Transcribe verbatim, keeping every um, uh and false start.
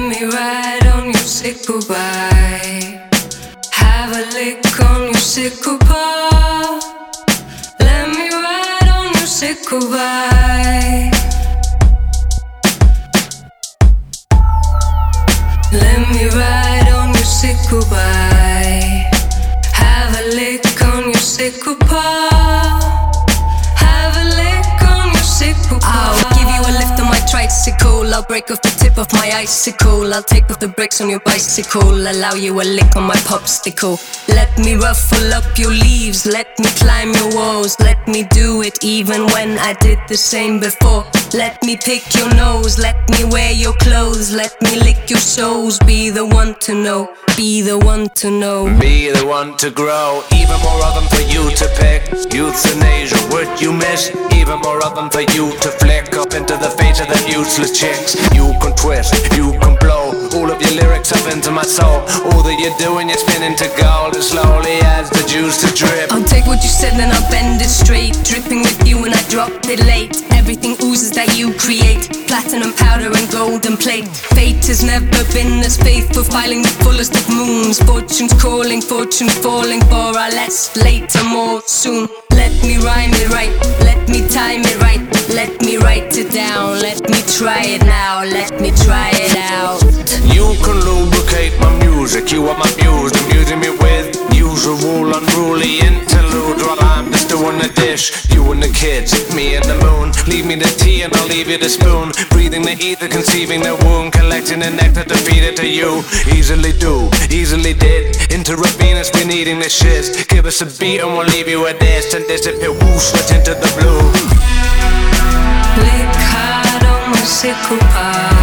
me ride on your sickle bike. Have a lick on your sickle paw. Let me ride on your sickle bike. Let me ride on your sickle bike. Have a lick on your sickle paw. Have a lick on your sickle paw. I'll give you a lift on my tricycle. I'll break off the tip of my icicle. I'll take off the brakes on your bicycle. Allow you a lick on my popsicle. Let me ruffle up your leaves. Let me climb your walls. Let me do it even when I did the same before. Let me pick your nose. Let me wear your clothes. Let me lick your soles. Be the one to know. Be the one to know. Be the one to grow. Even more of them for you to pick. Euthanasia, would you miss? Even more of them for you to flick up into the face of them useless chicks. You can twist, you can blow all of your lyrics up into my soul. All that you're doing, you're spinning to gold. And slowly adds the juice to drip. I'll take what you said and I'll bend it straight. Dripping with you and I dropped it late. Everything oozes that you create. Platinum powder and golden plate. Fate has never been as faithful. Filing the fullest of moons. Fortune's calling, fortune falling for our less later, more soon. Let me rhyme it right. Let me time it right. Let me write it down. Let me try it now. Let me try it out. You can lubricate my music. You are my muse, amusing me with usual unruly interlude. While I'm just doing the dish, you and the kids, me and the moon. Leave me the tea and I'll leave you the spoon. Breathing the ether, conceiving the womb. Collecting the nectar to feed it to you. Easily do, easily did. Intravenous, been eating the shit. Give us a beat and we'll leave you with this. And disappear, whoosh, right into the blue. Lick hard on my sickle paw.